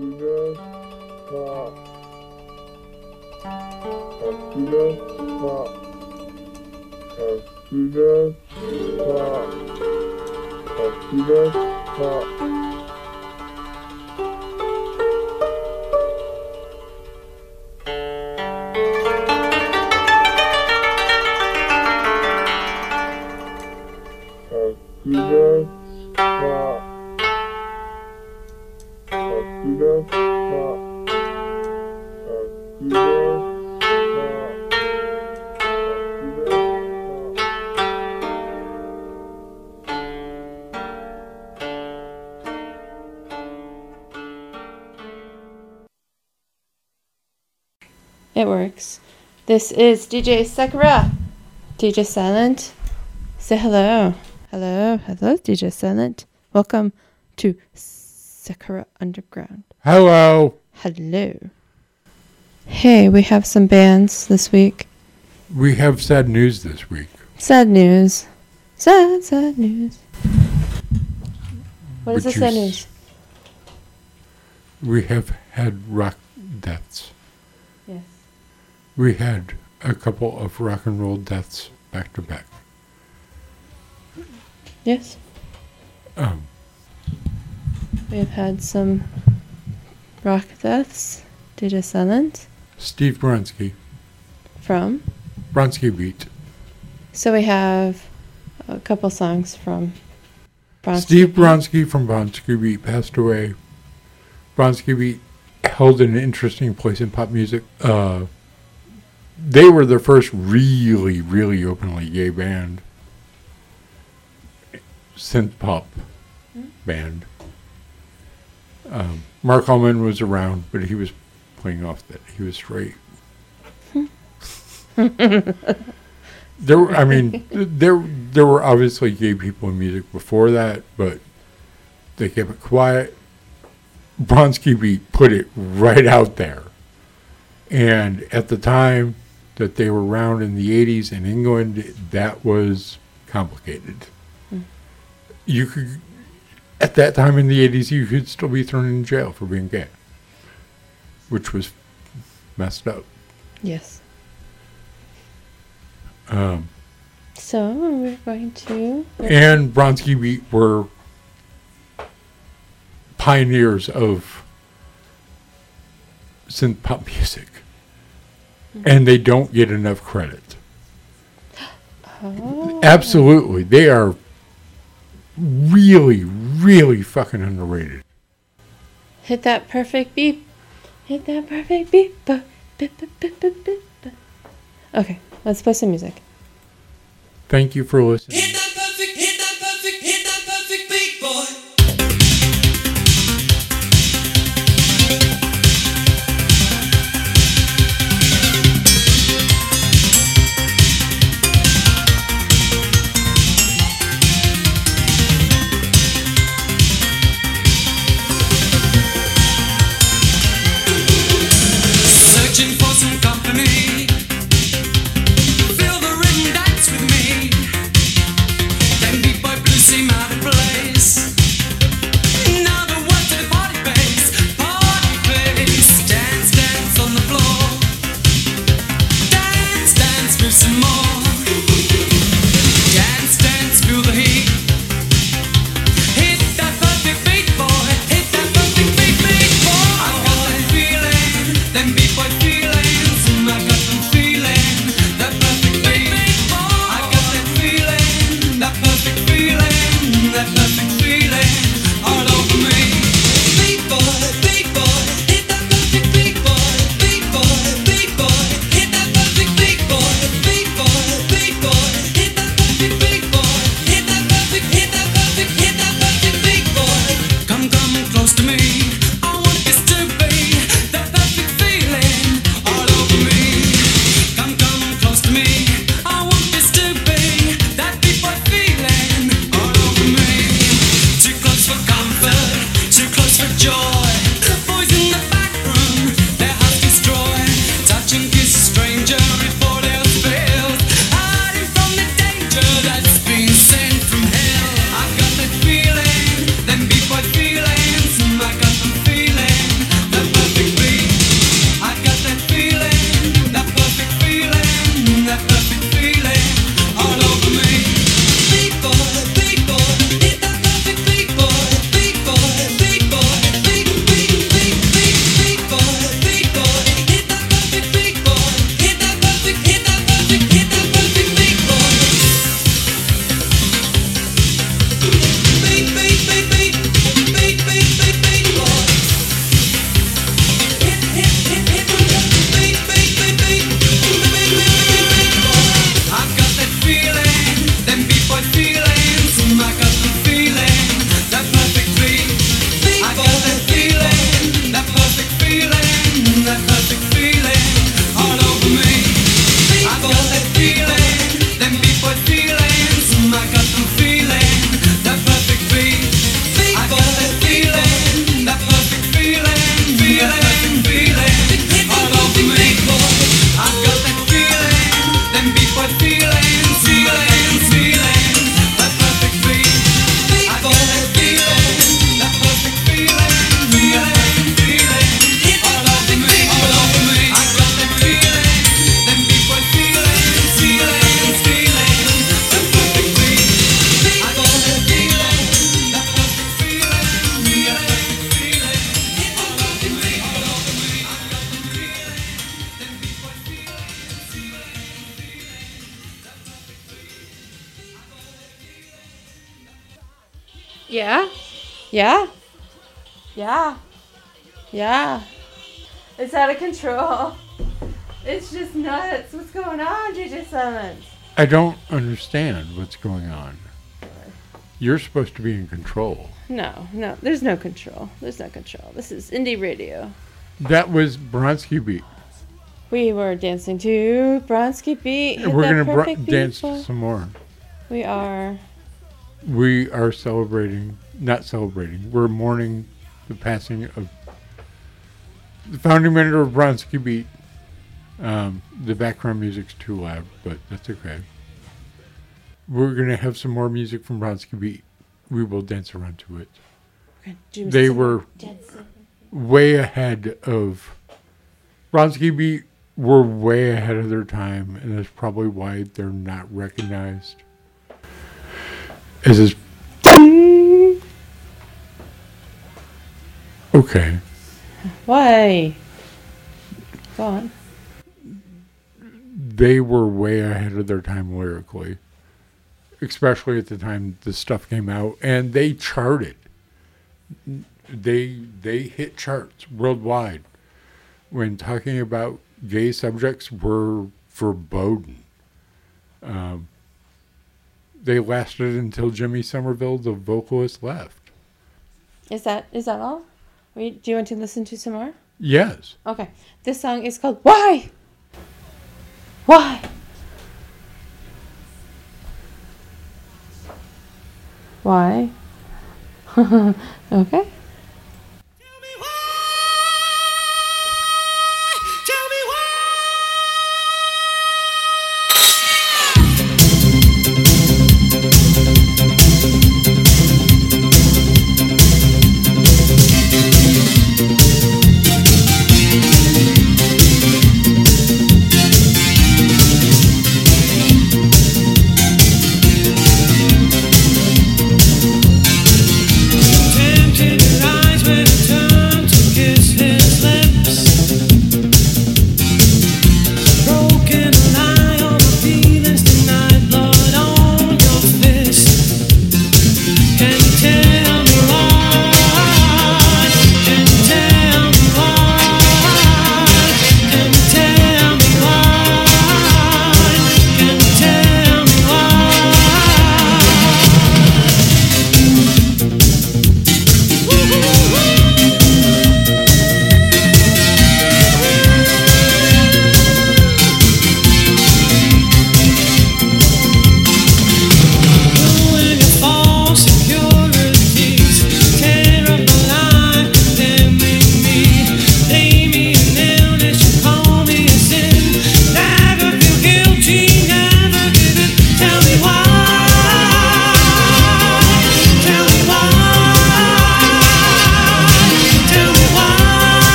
It works. This is DJ Sakura. DJ Silent. Say hello. Hello. Hello, DJ Silent. Welcome to Sakura Underground. Hello. Hello. Hey, we have some bands this week. We have sad news this week. Sad news. Sad news. What is the sad news? We have had rock deaths. Yes. We had a couple of rock and roll deaths back to back. Yes. We have had some rock deaths. DJ Silent. Steve Bronski. From? Bronski Beat. So we have a couple songs from Bronski. Steve Bronski from Bronski Beat passed away. Bronski Beat held an interesting place in pop music. They were the first really, really openly gay band. Synth pop band. Mark Allman was around, but he was playing off that he was straight. There were obviously gay people in music before that, but they kept it quiet. Bronski Beat put it right out there. And at the time that they were around in the 80s in England, that was complicated. You could, at that time in the 80s, you could still be thrown in jail for being gay, which was messed up. Yes. So we're going to... And Bronski Beat were pioneers of synth pop music. And they don't get enough credit. Oh. Absolutely. They are really, really fucking underrated. Hit that perfect beep. Hit that perfect beep. Beep, beep, beep, beep, beep. Okay, let's play some music. Thank you for listening. Hit that perfect beat, boy. Searching for some company. Feel the rhythm dance with me. Then beat by blue seem out of place. Yeah? Yeah? Yeah. Yeah. It's out of control. It's just nuts. What's going on, JJ Simmons? I don't understand what's going on. You're supposed to be in control. No, there's no control. There's no control. This is indie radio. That was Bronski Beat. We were dancing to Bronski Beat. Hit We're that going perfect to dance beat. some more. We are. We are celebrating, not celebrating, we're mourning the passing of the founding member of Bronski Beat. The background music's too loud, but that's okay. We're going to have some more music from Bronski Beat. We will dance around to it. They were way ahead of... Bronski Beat were way ahead of their time, and that's probably why they're not recognized as this... Okay. Why? Go on. They were way ahead of their time lyrically, especially at the time the stuff came out, and they charted. They hit charts worldwide. When talking about gay subjects were verboten. They lasted until Jimmy Somerville, the vocalist, left. Is that all? Do you want to listen to some more? Yes. Okay. This song is called Why? Why? Why? Okay.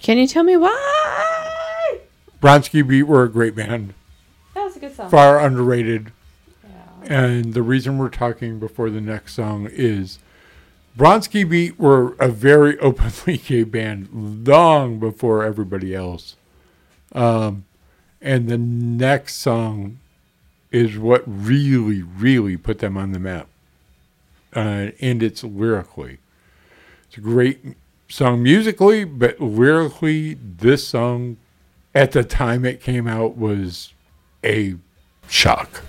Can you tell me why? Bronski Beat were a great band. That was a good song. Far underrated. Yeah. And the reason we're talking before the next song is Bronski Beat were a very openly gay band long before everybody else. And the next song is what really, really put them on the map. And it's lyrically. It's a great song musically, but lyrically, this song, at the time it came out, was a shock.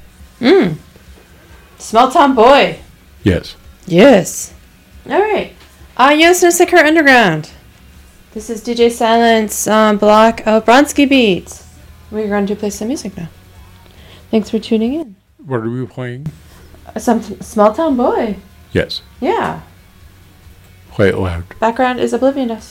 Small Town Boy. Yes. Yes. All right. You listen to Sicker Underground. This is DJ Silence block of Bronski Beats. We're going to play some music now. Thanks for tuning in. What are we playing? Some Small Town Boy. Yes. Yeah. Play it loud. Background is Oblivionous.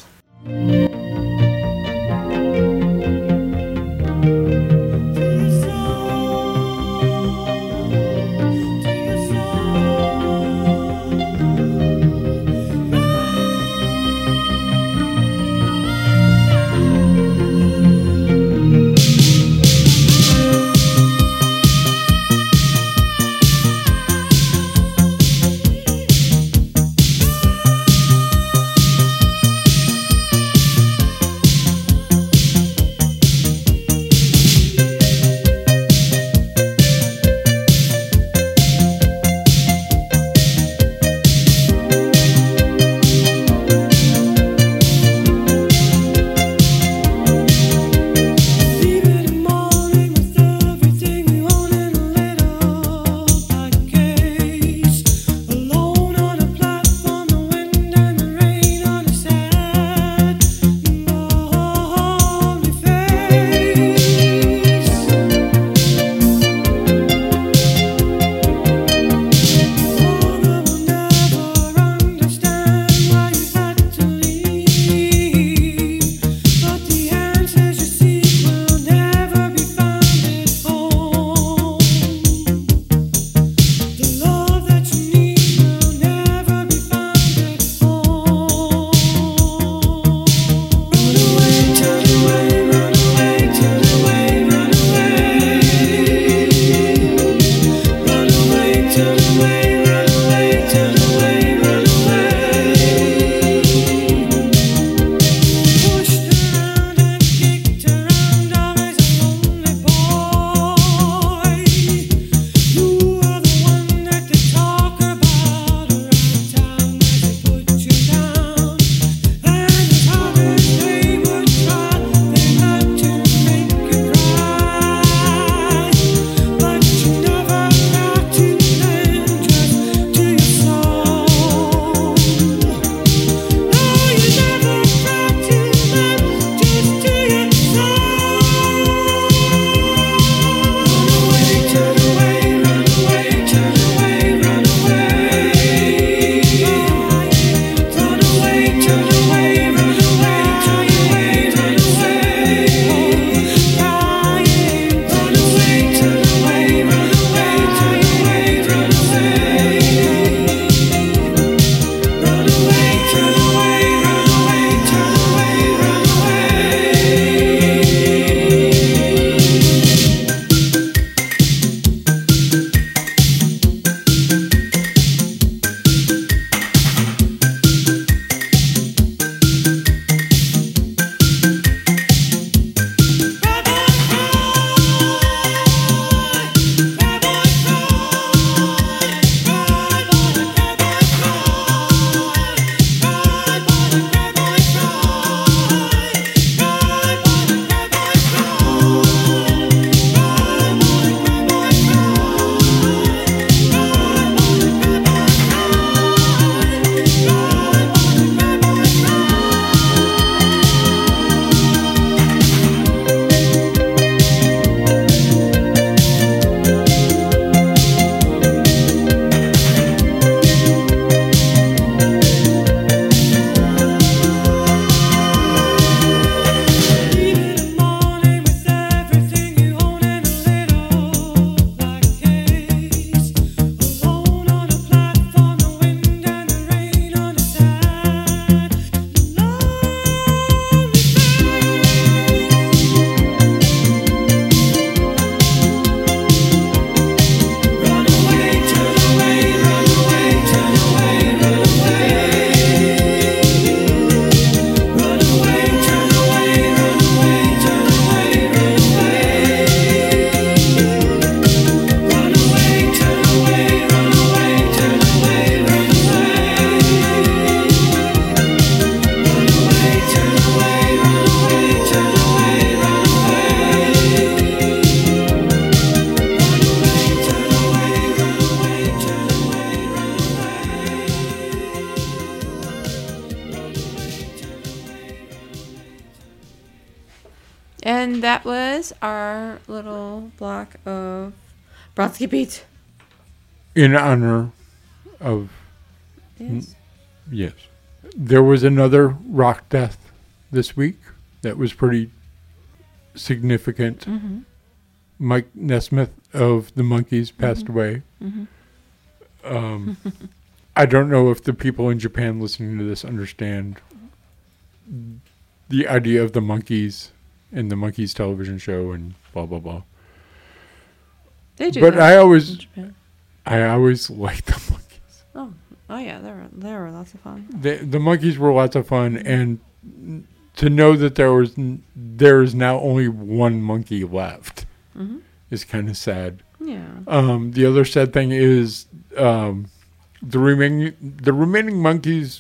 And that was our little block of Bronski Beats. In honor of... Yes. Yes. There was another rock death this week that was pretty significant. Mm-hmm. Mike Nesmith of the Monkees passed away. Mm-hmm. I don't know if the people in Japan listening to this understand the idea of the Monkees and the Monkees television show and blah, blah, blah. They do But that I in always Japan. liked the Monkees. Oh yeah, they were lots of fun. The Monkees were lots of fun, and to know that there is now only one monkey left is kind of sad. Yeah. The other sad thing is the remaining monkeys.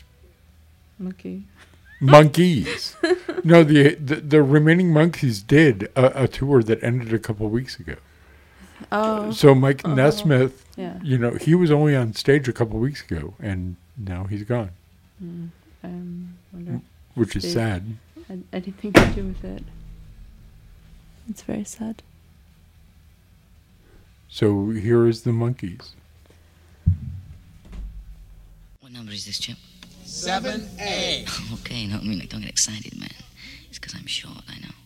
Monkeys. No, the remaining monkeys did a tour that ended a couple of weeks ago. Oh. So Mike Nesmith, Yeah. he was only on stage a couple of weeks ago, and now he's gone, Wonder which is They- sad. if had anything to do with it. It's very sad. So here is the Monkees. What number is this, Chip? 7A. Okay, no, don't get excited, man. It's because I'm short, I know.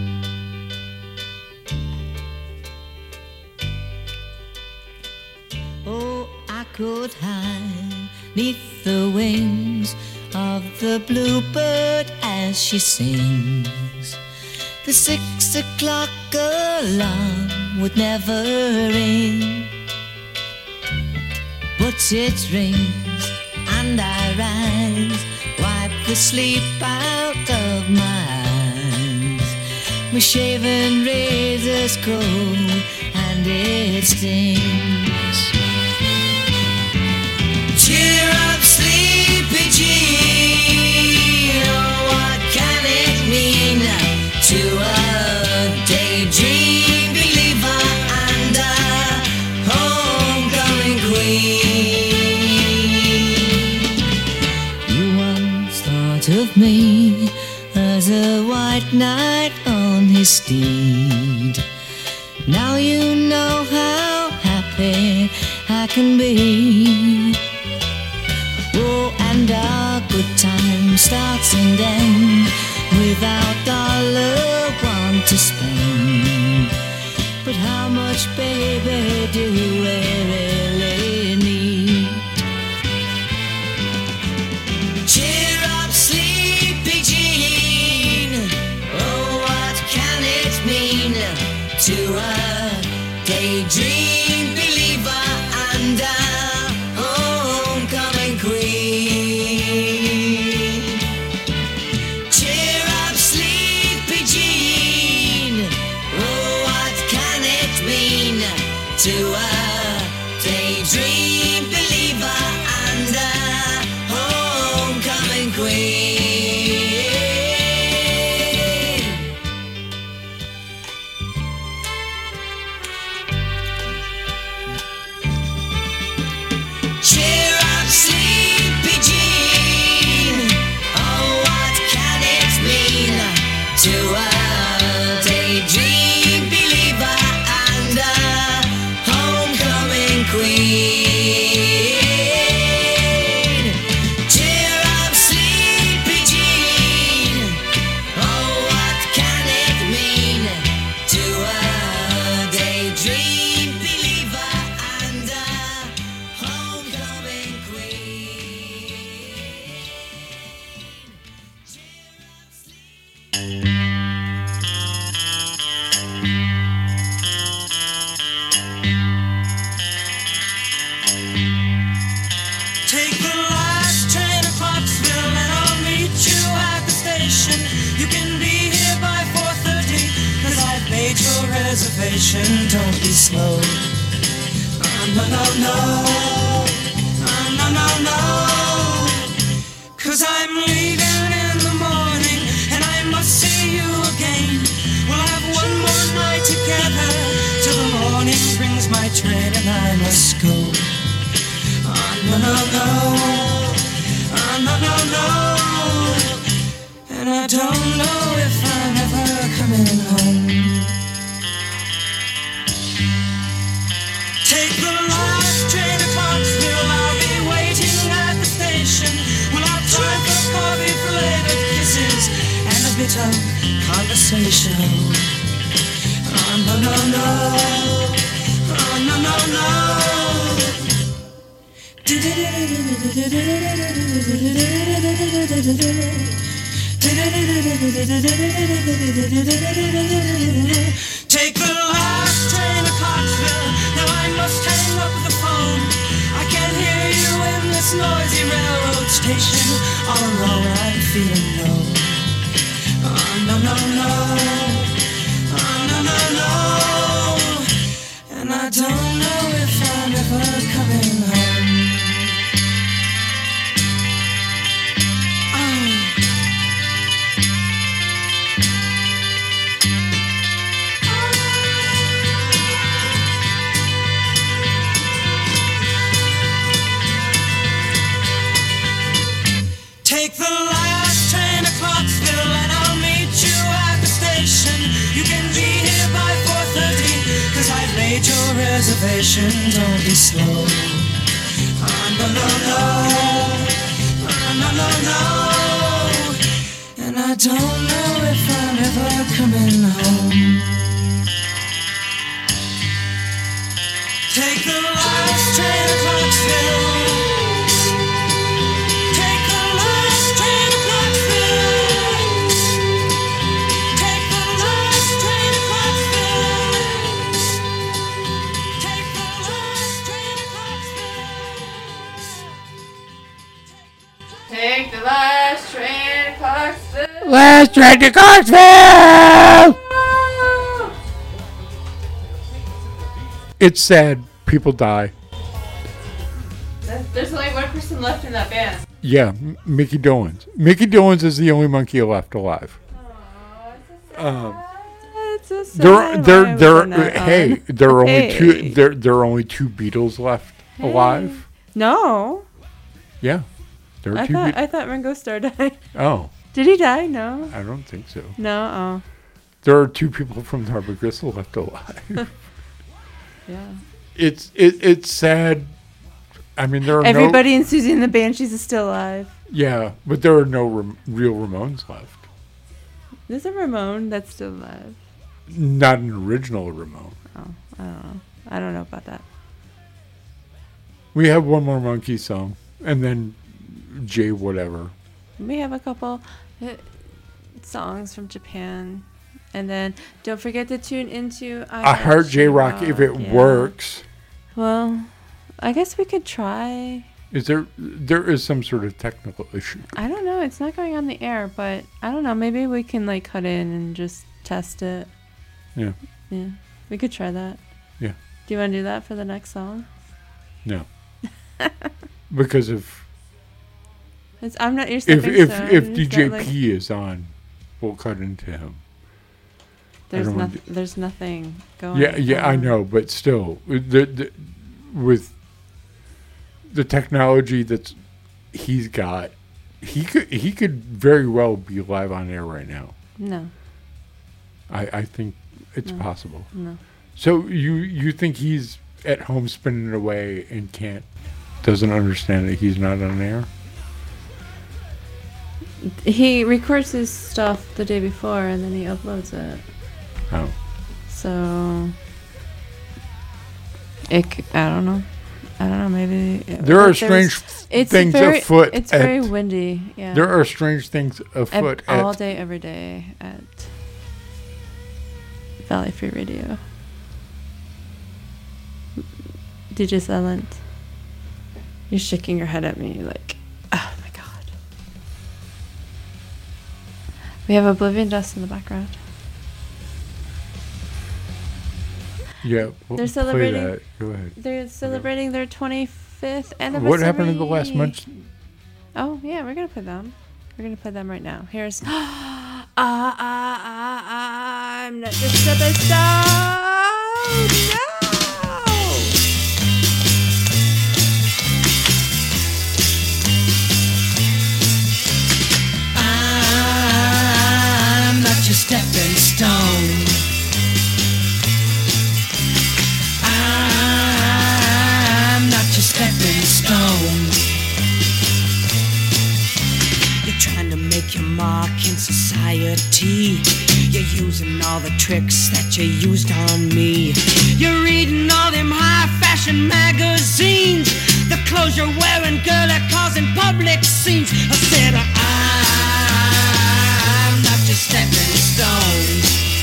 Oh, I could hide neath the wings of the bluebird as she sings. The 6 o'clock alarm would never ring, but it rings and I rise, wipe the sleep out of my eyes. My shaven razor's cold and it stings. Cheer up, sleepy Jean. Oh, what can it mean to a daydream believer and a homecoming queen? You once thought of me as a white knight on his steed. Now you know how happy I can be. Oh, and our good time starts and ends without dollar one to spend. But how much, baby, do we really need? Cheer up, sleepy Jean. Oh, what can it mean to a daydream believer and a homecoming queen? Cheer up, sleepy Jean. Oh, what can it mean to a daydream believer and a homecoming queen? Cheer up, sleepy Jean. Oh, what can it mean to a daydream believer and a homecoming queen? Cheer up, sleepy Jean. Oh, what can it mean to a daydream believer and a homecoming queen? Take the last train to Clarksville and I'll meet you at the station. You can be here by 4:30, cause I've made your reservation. Don't be slow. No, no, no. No, no, no. Cause I'm leaving in the morning and I must see you again. We'll have one more night together till the morning brings my train and I must go. No, no, no. No, no, no. And I don't know if I'm ever coming home. state of conversation. Oh, no, no, no. Oh, no, no, no. Take the last train to Clarksville. Now I must hang up the phone. I can't hear you in this noisy railroad station. All alone, I'm feeling low. Oh, no, no, no. Oh, no, no, no. And I don't know if I'm ever coming home. Take the last train to Clarksville and I'll meet you at the station. You can be here by 4:30, 'cause I've made your reservation. Don't be slow. Oh, no, no, no. Oh, no, no, no. And I don't know if I'm ever coming home. Take the last train to Clarksville. Take the last train to Clarksville. Last train to Clarksville! It's sad. People die. There's only one person left in that band. Yeah, Mickey Dolenz. Mickey Dolenz is the only monkey left alive. It's so sad. Hey, there are only two. There are only two Beatles left alive. No. Yeah, there are I two. thought Ringo Starr died. Oh, Did he die? No. I don't think so. No. Oh. There are two people from the Harvard Gristle left alive. Yeah. It's sad. I mean, there are Everybody in Susie and the Banshees is still alive. Yeah, but there are no real Ramones left. There's a Ramone that's still alive. Not an original Ramone. Oh, I don't know. I don't know about that. We have one more monkey song, and then Jay whatever. We have a couple songs from Japan. And then don't forget to tune into I Heart J-Rock if it works. Well, I guess we could try. There is some sort of technical issue. I don't know. It's not going on the air, but I don't know. Maybe we can like cut in and just test it. Yeah. Yeah. We could try that. Yeah. Do you want to do that for the next song? No. Because I'm not. You're if DJ P is on, we'll cut into him. There's nothing going. Yeah, I know, but still, with the technology that he's got, he could very well be live on air right now. No. I think it's possible. No. So you think he's at home spinning away and doesn't understand that he's not on air? He records his stuff the day before and then he uploads it. Oh. So I don't know. Maybe there are strange things afoot. It's very windy. Yeah. There are strange things afoot all day, every day at Valley Free Radio. DJ Silent, you're shaking your head at me like, oh my god. We have Oblivion Dust in the background. Yeah, they're celebrating. Play that. Go ahead. They're celebrating their 25th anniversary. What happened in the last month? Oh yeah, we're gonna play them. We're gonna play them right now. Here's I'm not just a star. No. I'm not your stepping stone. Stepping stones. You're trying to make your mark in society. You're using all the tricks that you used on me. You're reading all them high fashion magazines. The clothes you're wearing, girl, are causing public scenes. I said, I'm not your stepping stone.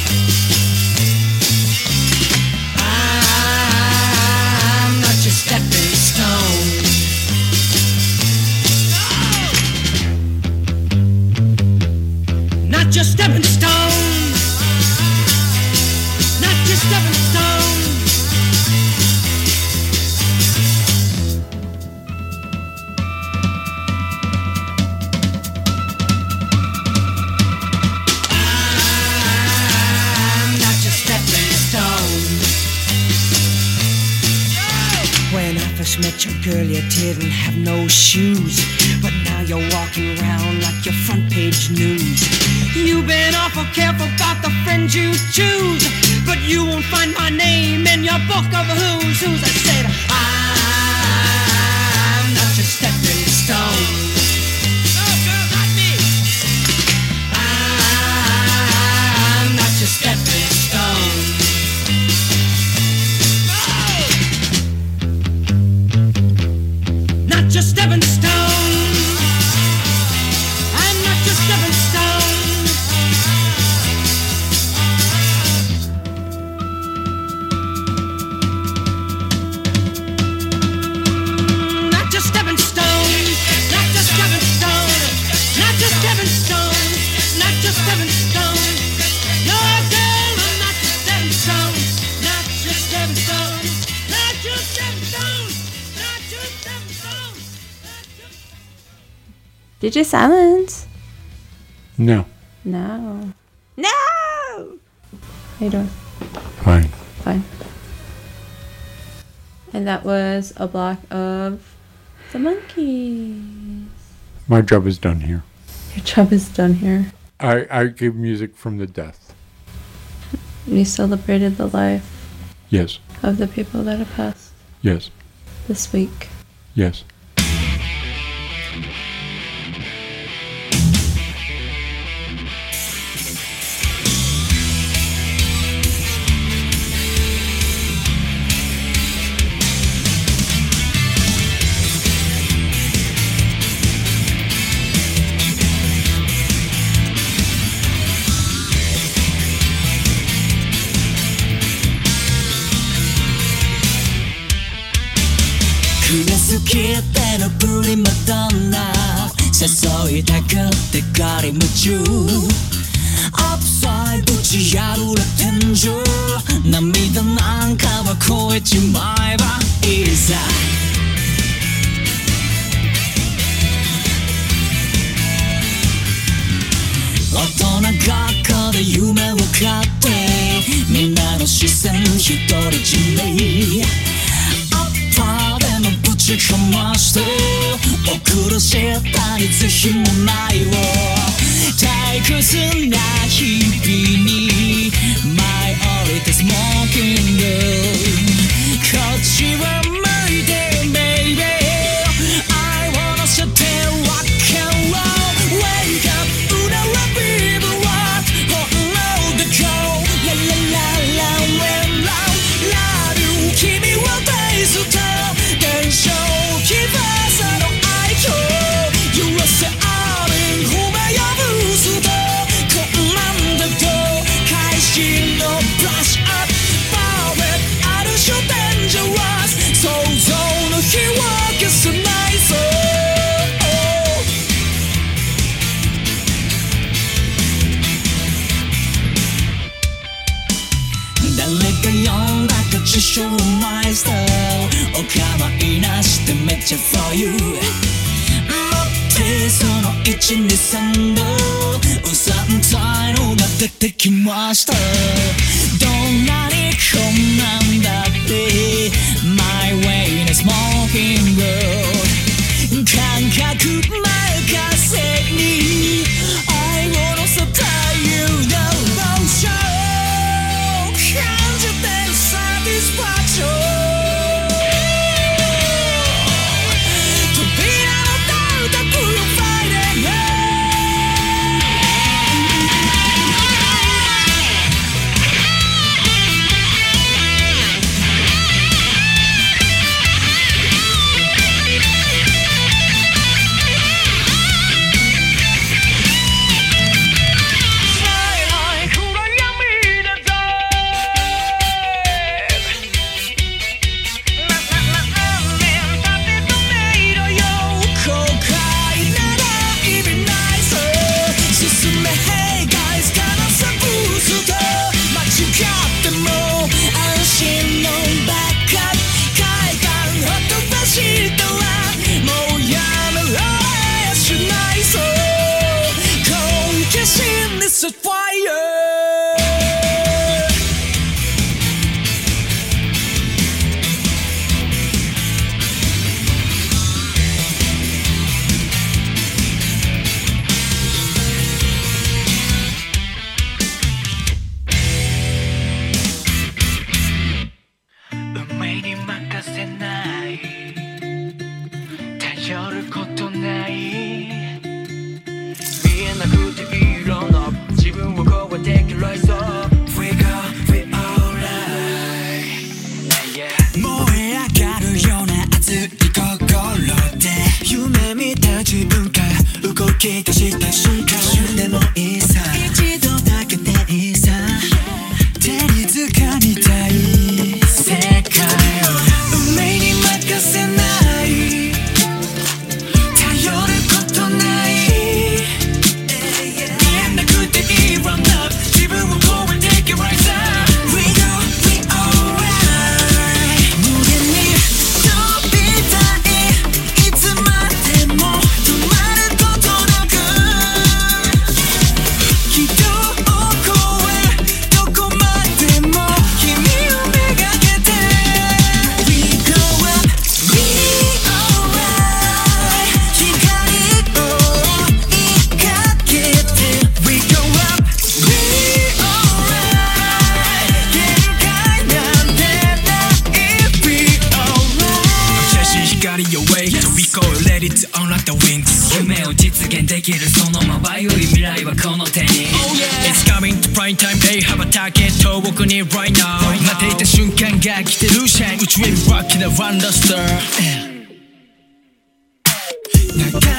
I'm not your stepping stone. Not your stepping stone. Not your stepping stone. I'm not your stepping stone. When I first met you, girl, you didn't have no shoes, but now you're walking around like your front page news. You've been awful careful about the friends you choose, but you won't find my name in your book of who's who's. I said, I'm not your stepping stone. No, girl, not me. I'm not your stepping stone. No. Not your stepping stone. I'm not your stepping stone. Not your stepping stone. Not your stepping stone. Not your stepping stone. Not your stepping stone. No, girl, I'm not your stepping stone. Not your stepping stone. Not your stepping stone. Not your stepping stone. DJ Silence. No. No. No! How you doing? Fine. Fine. And that was a block of the Monkees. My job is done here. Your job is done here. I gave music from the death. You celebrated the life Yes. of the people that have passed Yes. this week. Yes. 好きってのプリマドンナ誘いたくってガリ夢中アップサイドぶち破れ天井涙なんかは超えちまえばいいさ大人学校で夢を買ってみんなの視線独り占めアッパーでもぶちかまして送る下に是非もないを退屈な日々に舞い降りてスモーキングこっちは向いて baby I wanna sit and rock and roll wake up うならビールは本能でこう la la la la when love love you 君は大スター伝承希望さの愛嬌 You are the army 不明やブーストこんなんだと開始のブラッシュアップパーフェクトある種デンジャラス想像の火は消せないぞ誰が呼んだか自称マイスターお構いなしでめっちゃ for you 持ってその123のうさんたいのが出てきましたどんなに困難だって My way なスモーキング感覚任せに I wanna supply you the motion 感じて satisfaction 扉のドアだ Pure fighting a fire頼ることない見えなくていい色の自分を超えてきるそう We go, we alright、yeah. 燃え上がるような熱い心で夢見た自分が動き出した瞬間一瞬でもいいさ一度だけでいいさ手に掴みたい世界を運命に任せない頼ることない見えなくていい Run up 自分を超えていけ Right side We go, we alright 無限に飛びたいいつまでも止まることなく軌道を越えどこまでも君をめがけて We go up, we alright 光を追いかけて We go up, we alright 限界なんてない We alright 新しい光よ Wake 飛び越え Let it unlock the wings 夢を実現できるそのまばゆい未来はこの手に It's coming to prime time day 羽ばたけ遠くに Right now 待っていた瞬間が来てる Shine 宇宙へ Rock in the Run the Star